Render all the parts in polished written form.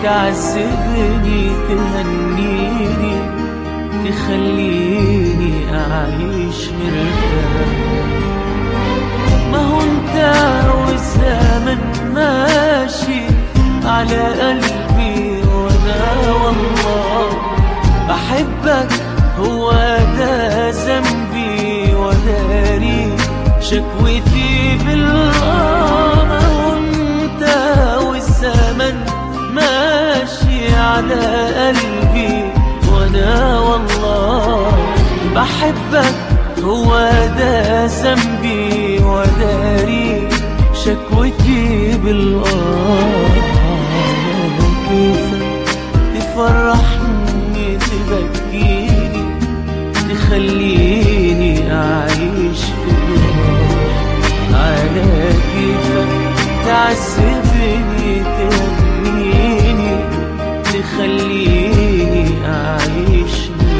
تعذبني تهنيني تخليني أعيش مرتاح. ما هو انت والزمن ماشي على قلبي وانا والله بحبك، هو ده ذنبي وداري شكوتي بالله. ما هو انت والزمن ماشي على قلبي وانا والله بحبك، هو ده ذنبي وداري شكوتي بالله. كيفك تفرحني تبكيني تخليني أعيش في جراح، على كيفك تعذبني تهنيني تخليني أعيش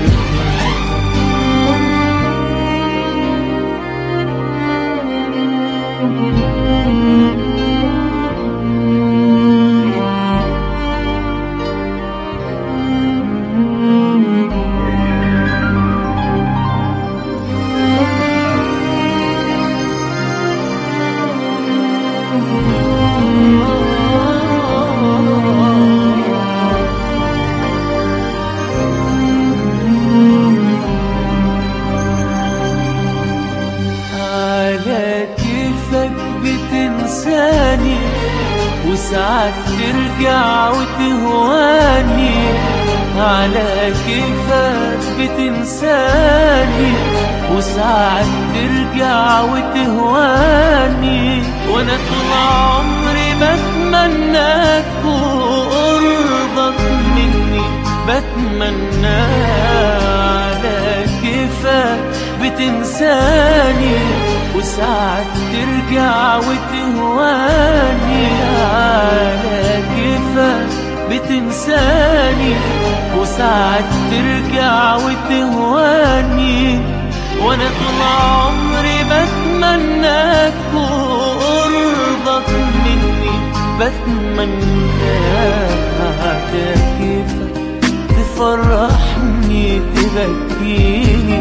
بتنساني وساعات ترجع وتهواني. على كيفك بتنساني وساعات ترجع وتهواني. وانا طول عمري بتمناك وقربك مني بتمنى. على كيفك بتنساني وساعات ترجع وتهواني. على كيفك بتنساني وساعات ترجع وتهواني. وانا طول عمري بتمناك وقربك مني بتمنى. على كيفك تفرحني تبكيني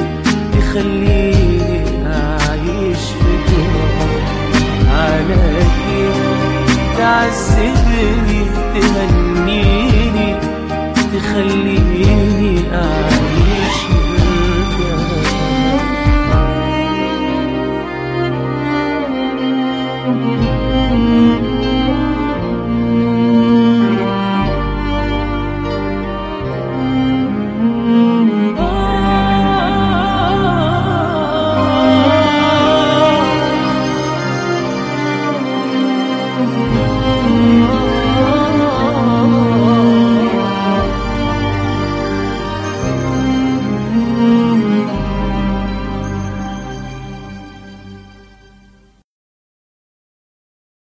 تخليني أعيش في جراح، على كيفك تعذبني تهنيني تخليني أعيش